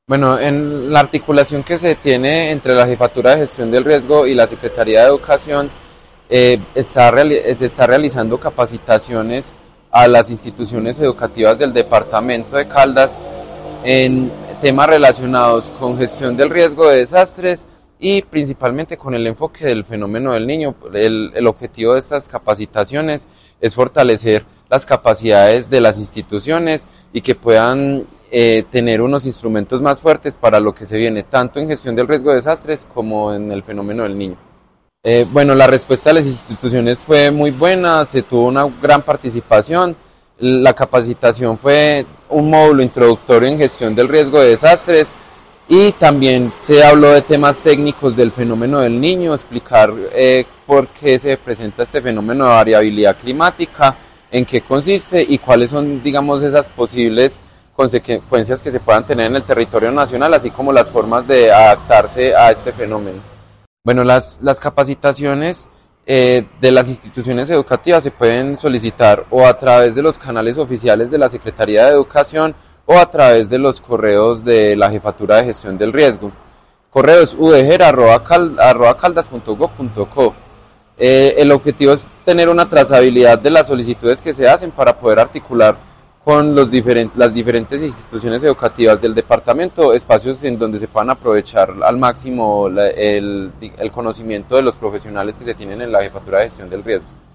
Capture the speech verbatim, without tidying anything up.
Bueno, en la articulación que se tiene entre la Jefatura de Gestión del Riesgo y la Secretaría de Educación, eh, está reali- se está realizando capacitaciones a las instituciones educativas del departamento de Caldas en temas relacionados con gestión del riesgo de desastres y principalmente con el enfoque del fenómeno del niño. El, el objetivo de estas capacitaciones es fortalecer las capacidades de las instituciones y que puedan eh, tener unos instrumentos más fuertes para lo que se viene, tanto en gestión del riesgo de desastres como en el fenómeno del niño. Eh, bueno, la respuesta de las instituciones fue muy buena, se tuvo una gran participación. La capacitación fue un módulo introductorio en gestión del riesgo de desastres y también se habló de temas técnicos del fenómeno del niño, explicar eh, por qué se presenta este fenómeno de variabilidad climática, en qué consiste y cuáles son, digamos, esas posibles consecuencias que se puedan tener en el territorio nacional, así como las formas de adaptarse a este fenómeno. Bueno, las, las capacitaciones eh, de las instituciones educativas se pueden solicitar o a través de los canales oficiales de la Secretaría de Educación o a través de los correos de la Jefatura de Gestión del Riesgo. Correo es udger arroba caldas punto gob punto co. Eh, el objetivo es tener una trazabilidad de las solicitudes que se hacen para poder articular con los diferent, las diferentes instituciones educativas del departamento, espacios en donde se puedan aprovechar al máximo la, el, el conocimiento de los profesionales que se tienen en la Jefatura de Gestión del Riesgo.